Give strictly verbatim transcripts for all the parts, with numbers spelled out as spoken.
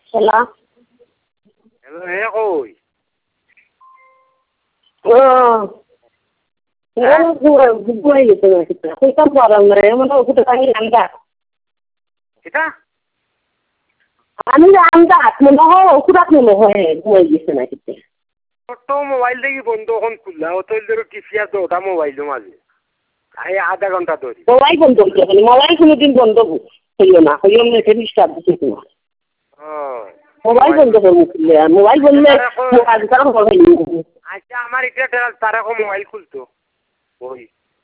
Hello. Hello, হে কই? Oh. Ano buhay buhay ito na kita. Kung saan parang na yun, ano ko tayo anda. Kita? Ano na anda? Ano ho, kudak mo ho eh, buhay ito na kita. ছোট্ট mobile দেখি বন্ধ এখন খুললা অতল ধরে টিপিয়া তো ওটা mobile মাঝে এই আধা ঘন্টা ধরে মোবাইল বন্ধ করতে হবে মোবাইল কোনোদিন বন্ধ হইও না হইও না এটা ডিস্টার্ব দিতে তোমার মোবাইল বন্ধ করলে মোবাইল বললে কাজ করা হবে আচ্ছা আমার এটা তারা কো মোবাইল খুলতো ওই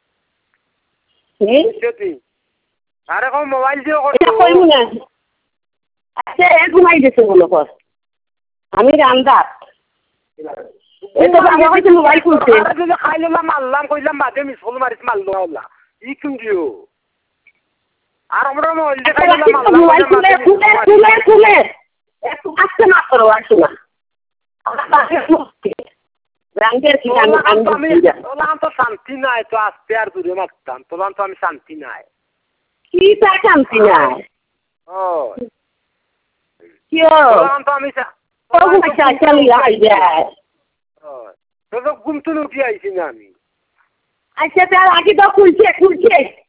কি তারা কো মোবাইল দিও করতো এটা কইব না আচ্ছা এক ঘুমাই দিছে বলো কর আমি রান্দাত এটা আমি হয়তো মোবাইল খুলতে খাইলাম মারলাম কইলাম বাদে মিসকল মারিস মারলো আল্লাহ ই কোন দিও আর আমরা মোবাইল দিয়ে খাইলাম মারলাম মোবাইল খুলে খুলে খুলে খুলে একটু আস্তে না করো আসলে ব্যাংকের কি আমি আমি তোলাম তো শান্তি নাই তো আস্তে আর দূরে মারতাম তোলাম তো আমি শান্তি নাই কি তা শান্তি নাই ও কি তোলাম তো আমি ওগো চা চালি আই যায় তো তো ঘুম তো উঠে আইছি না আমি আচ্ছা তার আগে তো খুলছে খুলছে